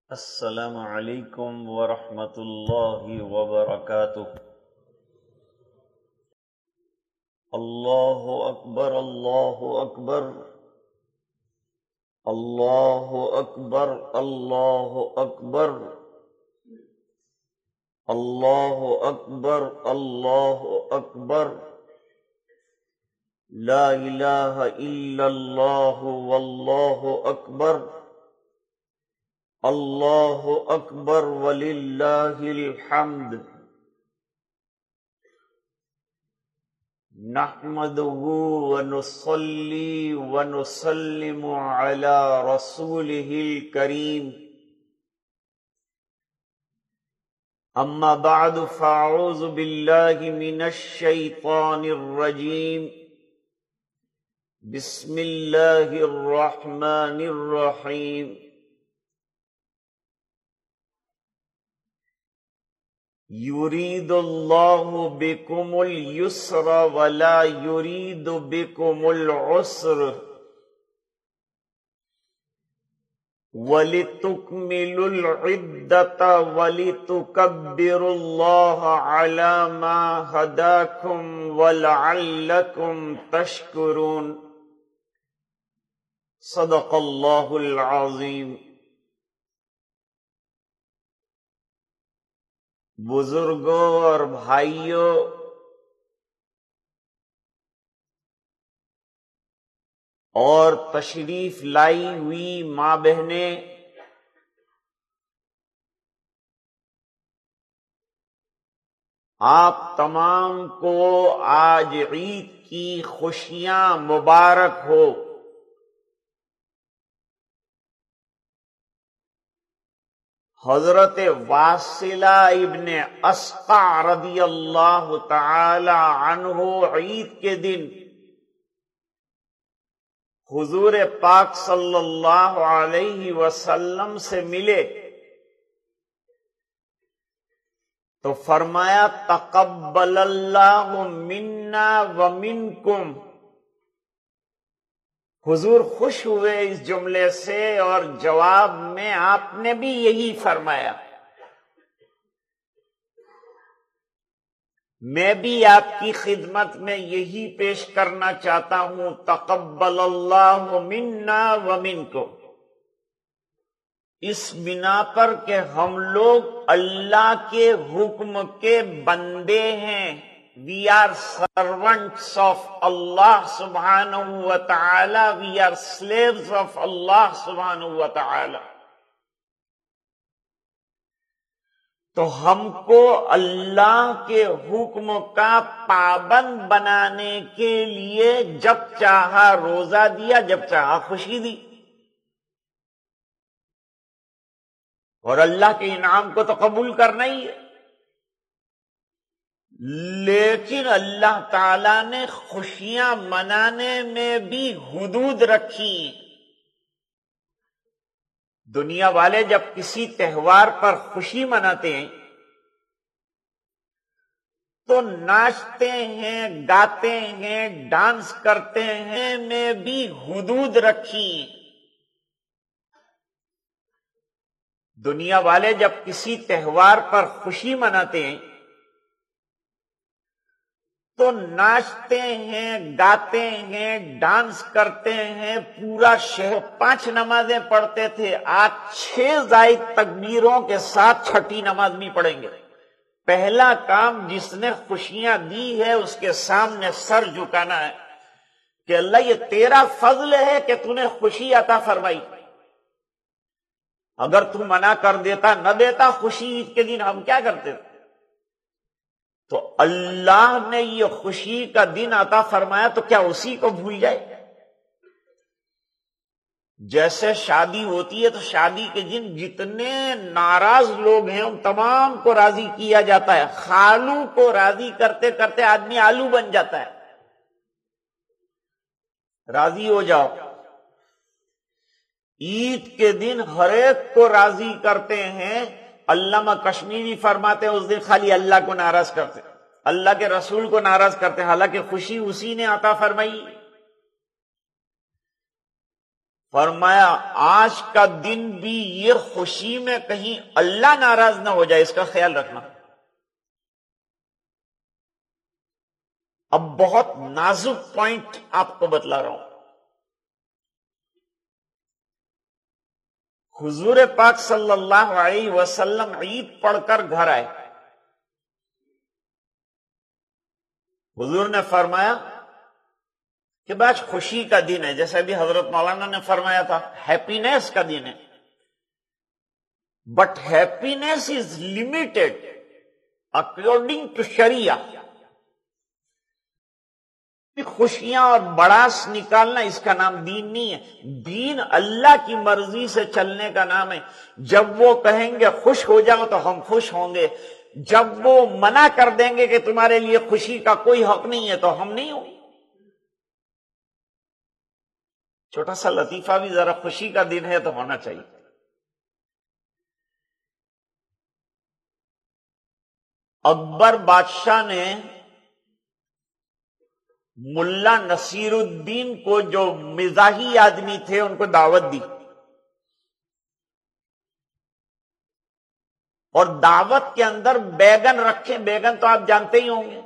السلام علیکم ورحمۃ اللہ وبرکاتہ۔ اللہ اکبر اللہ اکبر اللہ اکبر اللہ اکبر اللہ اکبر اللہ اکبر، لا الہ الا اللہ واللہ اکبر، اللہ اکبر وللہ الحمد۔ نحمده ونصلي ونسلم على رسوله الكريم، اما بعد فاعوذ باللہ من الشیطان الرجیم، بسم اللہ الرحمن الرحیم۔ یرید اللہ بکم الیسر ولا یرید بکم العسر وَلِتُكْمِلُوا الْعِدَّةَ وَلِتُكَبِّرُوا اللَّهَ عَلَى مَا هَدَاكُمْ وَلَعَلَّكُمْ تَشْكُرُونَ۔ صدق اللہ العظیم۔ بزرگوں اور بھائیوں، اور تشریف لائی ہوئی ماں بہنیں، آپ تمام کو آج عید کی خوشیاں مبارک ہو۔ حضرت واصلہ ابن اسقع رضی اللہ تعالی عنہ عید کے دن حضور پاک صلی اللہ علیہ وسلم سے ملے تو فرمایا تقبل اللہ منا ومنکم۔ حضور خوش ہوئے اس جملے سے، اور جواب میں آپ نے بھی یہی فرمایا، میں بھی آپ کی خدمت میں یہی پیش کرنا چاہتا ہوں، تقبل اللہ منا ومنکم، اس بنا پر کہ ہم لوگ اللہ کے حکم کے بندے ہیں، we are servants of Allah subhanahu wa ta'ala, we are slaves of Allah subhanahu wa ta'ala۔ تو ہم کو اللہ کے حکم کا پابند بنانے کے لیے جب چاہا روزہ دیا، جب چاہا خوشی دی، اور اللہ کے انعام کو تو قبول کرنا ہی ہے۔ لیکن اللہ تعالیٰ نے خوشیاں منانے میں بھی حدود رکھی۔ دنیا والے جب کسی تہوار پر خوشی مناتے ہیں تو ناچتے ہیں، گاتے ہیں، ڈانس کرتے ہیں، میں بھی حدود رکھی۔ دنیا والے جب کسی تہوار پر خوشی مناتے ہیں تو ناچتے ہیں، گاتے ہیں، ڈانس کرتے ہیں، پورا شہر 5 نمازیں پڑھتے تھے، آج 6 زائد تکبیروں کے ساتھ چھٹی نماز نہیں پڑھیں گے۔ پہلا کام جس نے خوشیاں دی ہے اس کے سامنے سر جھکانا ہے کہ اللہ یہ تیرا فضل ہے کہ تو نے خوشی عطا فرمائی، اگر تو منع کر دیتا، نہ دیتا خوشی عید کے دن، ہم کیا کرتے تھے؟ تو اللہ نے یہ خوشی کا دن عطا فرمایا تو کیا اسی کو بھول جائے؟ جیسے شادی ہوتی ہے تو شادی کے دن جتنے ناراض لوگ ہیں ان تمام کو راضی کیا جاتا ہے، خالو کو راضی کرتے کرتے آدمی آلو بن جاتا ہے۔ راضی ہو جاؤ۔ عید کے دن ہر ایک کو راضی کرتے ہیں۔ علامہ کشمیری فرماتے ہیں اس دن خالی اللہ کو ناراض کرتے، اللہ کے رسول کو ناراض کرتے، حالانکہ خوشی اسی نے عطا فرمائی۔ فرمایا آج کا دن بھی یہ خوشی میں کہیں اللہ ناراض نہ ہو جائے، اس کا خیال رکھنا۔ اب بہت نازک پوائنٹ آپ کو بتلا رہا ہوں۔ حضور پاک صلی اللہ علیہ وسلم عید پڑھ کر گھر آئے۔ حضور نے فرمایا کہ آج خوشی کا دن ہے، جیسے ابھی حضرت مولانا نے فرمایا تھا ہیپینس کا دن ہے، but happiness is limited according to شریعہ۔ خوشیاں اور بڑاس نکالنا اس کا نام دین نہیں ہے۔ دین اللہ کی مرضی سے چلنے کا نام ہے۔ جب وہ کہیں گے خوش ہو جاؤ تو ہم خوش ہوں گے، جب وہ منع کر دیں گے کہ تمہارے لیے خوشی کا کوئی حق نہیں ہے تو ہم نہیں ہوں۔ چھوٹا سا لطیفہ بھی ذرا خوشی کا دن ہے تو ہونا چاہیے۔ اکبر بادشاہ نے ملا نصیر الدین کو، جو مزاحی آدمی تھے، ان کو دعوت دی، اور دعوت کے اندر بیگن رکھے۔ بیگن تو آپ جانتے ہی ہوں گے،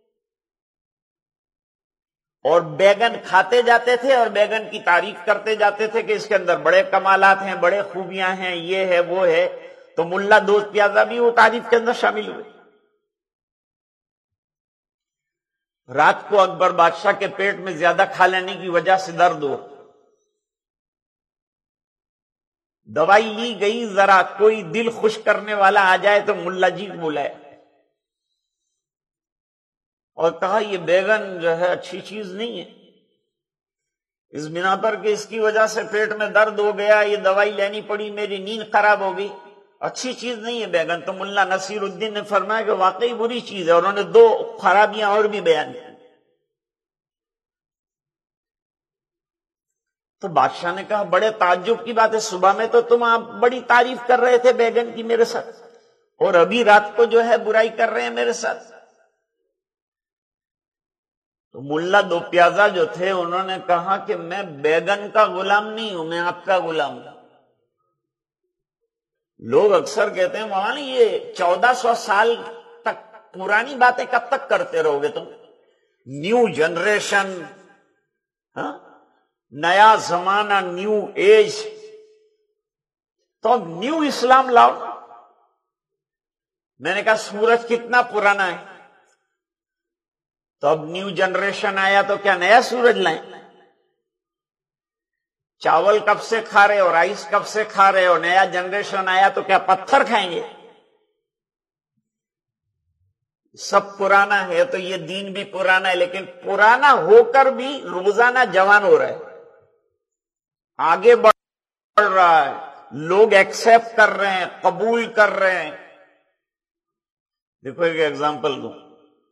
اور بیگن کھاتے جاتے تھے اور بیگن کی تعریف کرتے جاتے تھے کہ اس کے اندر بڑے کمالات ہیں، بڑے خوبیاں ہیں، یہ ہے وہ ہے۔ تو ملا دوست پیازا بھی وہ تعریف کے اندر شامل ہوئے۔ رات کو اکبر بادشاہ کے پیٹ میں زیادہ کھا لینے کی وجہ سے درد ہو، دوائی لی گئی، ذرا کوئی دل خوش کرنے والا آ جائے تو ملا جی بلائے اور کہا یہ بیگن جو ہے اچھی چیز نہیں ہے، اس بنا پر کہ اس کی وجہ سے پیٹ میں درد ہو گیا، یہ دوائی لینی پڑی، میری نیند خراب ہو گئی، اچھی چیز نہیں ہے بیگن۔ تو ملا نصیر الدین نے فرمایا کہ واقعی بری چیز ہے، اور انہوں نے 2 خرابیاں اور بھی بیان کی۔ تو بادشاہ نے کہا بڑے تعجب کی بات ہے، صبح میں تو تم آپ بڑی تعریف کر رہے تھے بیگن کی میرے ساتھ، اور ابھی رات کو جو ہے برائی کر رہے ہیں میرے ساتھ۔ تو ملا دو پیازا جو تھے انہوں نے کہا کہ میں بیگن کا غلام نہیں ہوں، میں آپ کا غلام ہوں۔ لوگ اکثر کہتے ہیں مولانا یہ 1400 سال تک پرانی باتیں کب تک کرتے رہو گے تم؟ نیو جنریشن، نیا زمانہ، نیو ایج، تو اب نیو اسلام لاؤ۔ میں نے کہا سورج کتنا پرانا ہے، تو اب نیو جنریشن آیا تو کیا نیا سورج لائیں؟ چاول کب سے کھا رہے ہو، رائس کب سے کھا رہے ہو، نیا جنریشن آیا تو کیا پتھر کھائیں گے؟ سب پرانا ہے تو یہ دین بھی پرانا ہے، لیکن پرانا ہو کر بھی روزانہ جوان ہو رہا ہے، آگے بڑھ رہا ہے، لوگ ایکسپٹ کر رہے ہیں، قبول کر رہے ہیں۔ دیکھو ایک ایگزامپل دوں،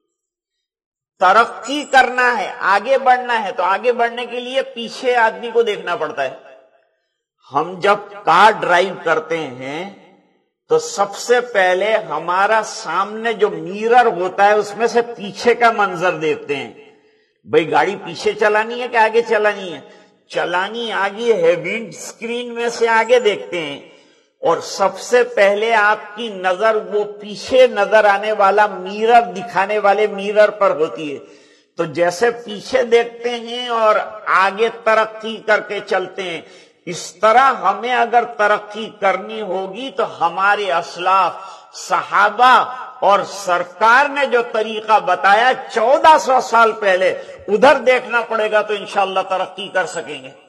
ترقی کرنا ہے، آگے بڑھنا ہے، تو آگے بڑھنے کے لیے پیچھے آدمی کو دیکھنا پڑتا ہے۔ ہم جب کار ڈرائیو کرتے ہیں تو سب سے پہلے ہمارا سامنے جو میرر ہوتا ہے اس میں سے پیچھے کا منظر دیکھتے ہیں، بھئی گاڑی پیچھے چلانی ہے کہ آگے چلانی ہے؟ چلانی آگے ہے، ونڈ سکرین میں سے آگے دیکھتے ہیں، اور سب سے پہلے آپ کی نظر وہ پیچھے نظر آنے والا میرر دکھانے والے میرر پر ہوتی ہے۔ تو جیسے پیچھے دیکھتے ہیں اور آگے ترقی کر کے چلتے ہیں، اس طرح ہمیں اگر ترقی کرنی ہوگی تو ہمارے اسلاف صحابہ اور سرکار نے جو طریقہ بتایا 1400 سال پہلے، ادھر دیکھنا پڑے گا تو انشاءاللہ ترقی کر سکیں گے۔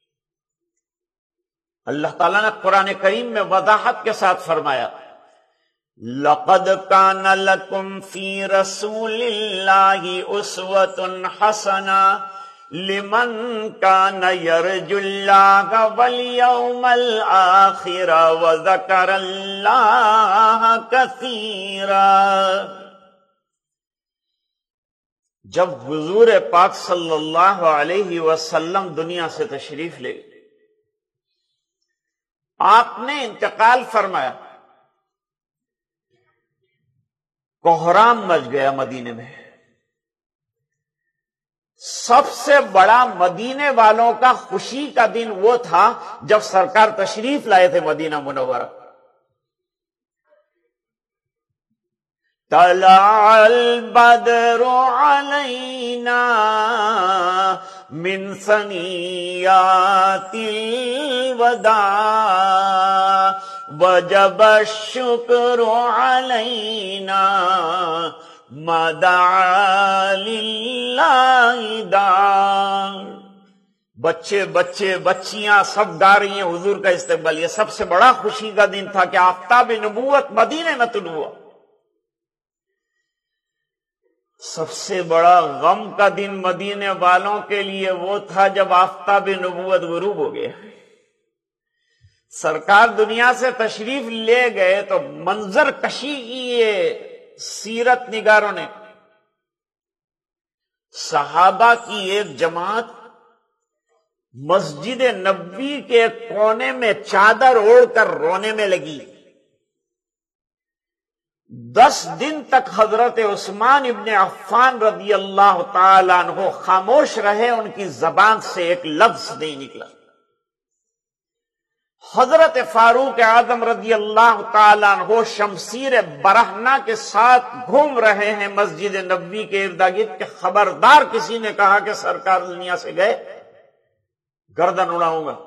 اللہ تعالیٰ نے قرآن کریم میں وضاحت کے ساتھ فرمایا لَقَدْ كَانَ لَكُمْ فِي رَسُولِ اللَّهِ أُسْوَةٌ حَسَنَةٌ لِمَنْ كَانَ يَرْجُو اللَّهَ وَالْيَوْمَ الْآخِرَ وَذَكَرَ اللَّهَ كَثِيرًا۔ جب حضور پاک صلی اللہ علیہ وسلم دنیا سے تشریف لے گئے، آپ نے انتقال فرمایا، کوہرام مچ گیا مدینے میں، سب سے بڑا مدینے والوں کا خوشی کا دن وہ تھا جب سرکار تشریف لائے تھے مدینہ منورہ. طلع البدر علینا من ثنیات الوداع وجب الشکر علینا ما دعا للہ داع. بچے بچے بچیاں سب گا رہی ہیں حضور کا استقبال. یہ سب سے بڑا خوشی کا دن تھا کہ آفتاب نبوت مدینے میں طلوع ہوا. سب سے بڑا غم کا دن مدینے والوں کے لیے وہ تھا جب آفتاب نبوت غروب ہو گیا. سرکار دنیا سے تشریف لے گئے تو منظر کشی کی یہ سیرت نگاروں نے. صحابہ کی ایک جماعت مسجد نبوی کے کونے میں چادر اوڑھ کر رونے میں لگی. 10 دن تک حضرت عثمان ابن عفان رضی اللہ تعالیٰ عنہ خاموش رہے. ان کی زبان سے ایک لفظ نہیں نکلا. حضرت فاروق اعظم رضی اللہ تعالیٰ عنہ شمشیر برہنہ کے ساتھ گھوم رہے ہیں مسجد نبوی کے ارد گرد کہ خبردار کسی نے کہا کہ سرکار دنیا سے گئے گردن اڑاؤں گا.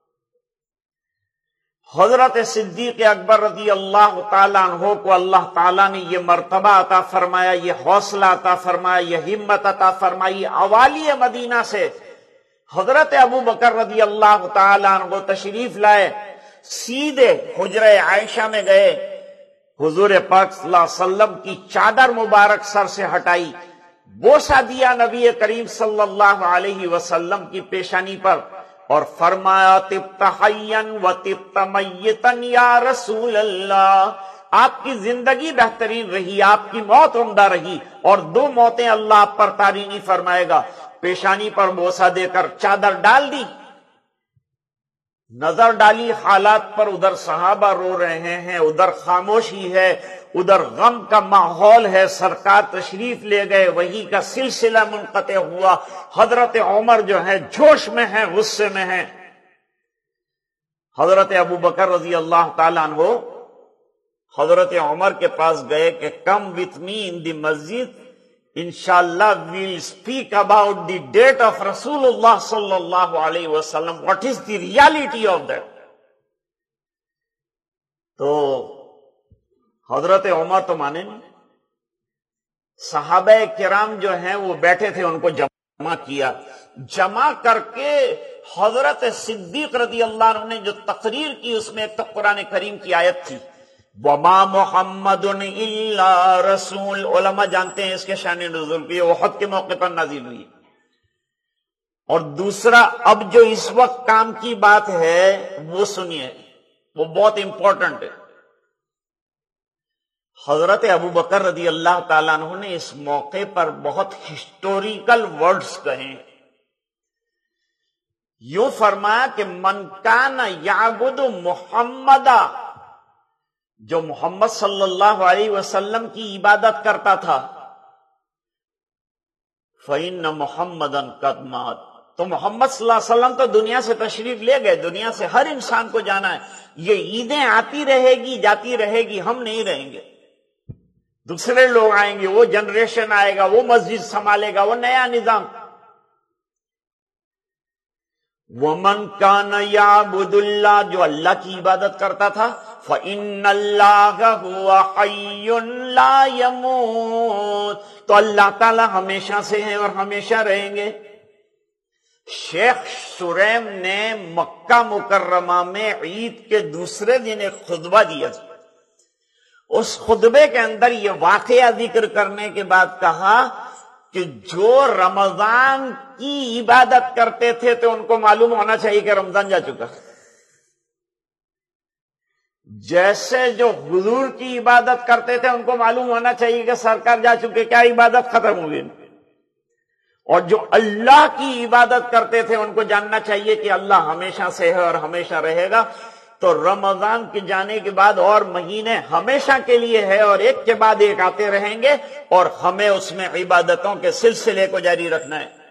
حضرت صدیق اکبر رضی اللہ تعالیٰ عنہ کو اللہ تعالیٰ نے یہ مرتبہ عطا فرمایا, یہ حوصلہ عطا فرمایا, یہ ہمت عطا فرمائی. اوالی مدینہ سے حضرت ابو بکر رضی اللہ تعالیٰ عنہ تشریف لائے, سیدھے حجرہ عائشہ میں گئے, حضور پاک صلی اللہ علیہ وسلم کی چادر مبارک سر سے ہٹائی, بوسہ دیا نبی کریم صلی اللہ علیہ وسلم کی پیشانی پر اور فرمایا طبت حیا و طبت میتا یا رسول اللہ. آپ کی زندگی بہترین رہی, آپ کی موت عمدہ رہی, اور 2 موتیں اللہ آپ پر طاری نہیں فرمائے گا. پیشانی پر بوسہ دے کر چادر ڈال دی, نظر ڈالی حالات پر. ادھر صحابہ رو رہے ہیں, ادھر خاموشی ہے, ادھر غم کا ماحول ہے. سرکار تشریف لے گئے, وحی کا سلسلہ منقطع ہوا. حضرت عمر جو ہے جوش میں ہیں, غصے میں ہیں. حضرت ابو بکر رضی اللہ تعالیٰ عنہ حضرت عمر کے پاس گئے کہ کم وتھ می ان دی مسجد, انشاءاللہ we'll speak about the date of رسول اللہ صلی اللہ علیہ وسلم. What is the reality of that? تو حضرت عمر تو مانے نہیں. صحابہ کرام جو ہیں وہ بیٹھے تھے, ان کو جمع کیا. جمع کر کے حضرت صدیق رضی اللہ عنہ نے جو تقریر کی اس میں ایک تو قرآن کریم کی آیت تھی, وَمَا مُحَمَّدٌ إِلَّا رَسُولٌ. علماء جانتے ہیں اس کے شان نزول کی, احد کے موقع پر نازل ہوئی. اور دوسرا اب جو اس وقت کام کی بات ہے وہ سنیے, وہ بہت امپورٹنٹ ہے. حضرت ابو بکر رضی اللہ تعالیٰ عنہ نے اس موقع پر بہت ہسٹوریکل ورڈز کہیں. یوں فرمایا کہ من کان یعبد محمدا, جو محمد صلی اللہ علیہ وسلم کی عبادت کرتا تھا, فَإِنَّ مُحَمَّدًا قَدْ مَاتَ. تو محمد صلی اللہ علیہ وسلم تو دنیا سے تشریف لے گئے, دنیا سے ہر انسان کو جانا ہے. یہ عیدیں آتی رہے گی جاتی رہے گی, ہم نہیں رہیں گے. دوسرے لوگ آئیں گے, وہ جنریشن آئے گا, وہ مسجد سنبھالے گا, وہ نیا نظام. وَمَنْ كَانَ يَعْبُدُ اللَّهَ, جو اللہ کی عبادت کرتا تھا, فَإِنَّ اللَّهَ هُوَ حَيٌّ لَا يَمُوتُ, تو اللہ تعالی ہمیشہ سے ہیں اور ہمیشہ رہیں گے. شیخ سریم نے مکہ مکرمہ میں عید کے دوسرے دن ایک خطبہ دیا. اس خطبے کے اندر یہ واقعہ ذکر کرنے کے بعد کہا کہ جو رمضان کی عبادت کرتے تھے تو ان کو معلوم ہونا چاہیے کہ رمضان جا چکا, جیسے جو حضور کی عبادت کرتے تھے ان کو معلوم ہونا چاہیے کہ سرکار جا چکے, کیا عبادت ختم ہو گئی. اور جو اللہ کی عبادت کرتے تھے ان کو جاننا چاہیے کہ اللہ ہمیشہ سے ہے اور ہمیشہ رہے گا. تو رمضان کے جانے کے بعد اور مہینے ہمیشہ کے لیے ہے اور ایک کے بعد ایک آتے رہیں گے, اور ہمیں اس میں عبادتوں کے سلسلے کو جاری رکھنا ہے.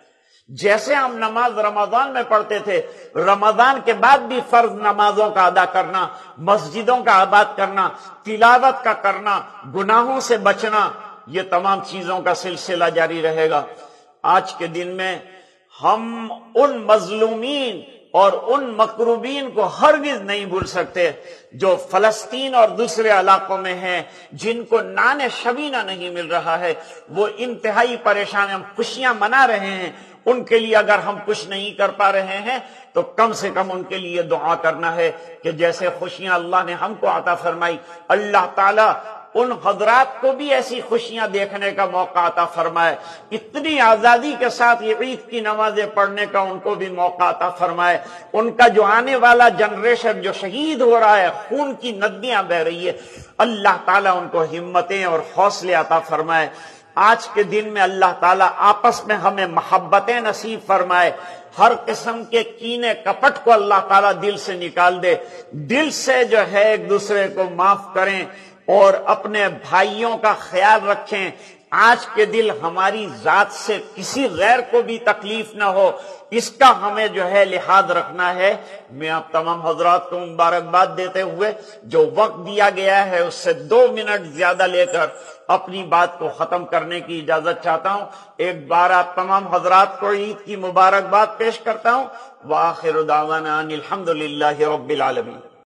جیسے ہم نماز رمضان میں پڑھتے تھے، رمضان کے بعد بھی فرض نمازوں کا ادا کرنا، مسجدوں کا آباد کرنا، تلاوت کا کرنا، گناہوں سے بچنا، یہ تمام چیزوں کا سلسلہ جاری رہے گا۔ آج کے دن میں ہم ان مظلومین اور ان مکروبین کو ہرگز نہیں بھول سکتے جو فلسطین اور دوسرے علاقوں میں ہیں، جن کو نان شبینہ نہیں مل رہا ہے، وہ انتہائی پریشان ہیں۔ ہم خوشیاں منا رہے ہیں، ان کے لیے اگر ہم کچھ نہیں کر پا رہے ہیں تو کم سے کم ان کے لیے دعا کرنا ہے کہ جیسے خوشیاں اللہ نے ہم کو عطا فرمائی، اللہ تعالیٰ ان حضرات کو بھی ایسی خوشیاں دیکھنے کا موقع عطا فرمائے، اتنی آزادی کے ساتھ یہ عید کی نمازیں پڑھنے کا ان کو بھی موقع عطا فرمائے۔ ان کا جو آنے والا جنریشن جو شہید ہو رہا ہے، خون کی ندیاں بہ رہی ہے، اللہ تعالیٰ ان کو ہمتیں اور حوصلے عطا فرمائے۔ آج کے دن میں اللہ تعالیٰ آپس میں ہمیں محبتیں نصیب فرمائے، ہر قسم کے کینے کپٹ کو اللہ تعالیٰ دل سے نکال دے، دل سے جو ہے ایک دوسرے کو معاف کریں اور اپنے بھائیوں کا خیال رکھیں۔ آج کے دل ہماری ذات سے کسی غیر کو بھی تکلیف نہ ہو، اس کا ہمیں جو ہے لحاظ رکھنا ہے۔ میں آپ تمام حضرات کو مبارکباد دیتے ہوئے جو وقت دیا گیا ہے اس سے 2 منٹ زیادہ لے کر اپنی بات کو ختم کرنے کی اجازت چاہتا ہوں۔ ایک بار آپ تمام حضرات کو عید کی مبارکباد پیش کرتا ہوں۔ وآخر دعوانا ان الحمد للہ رب العالمین۔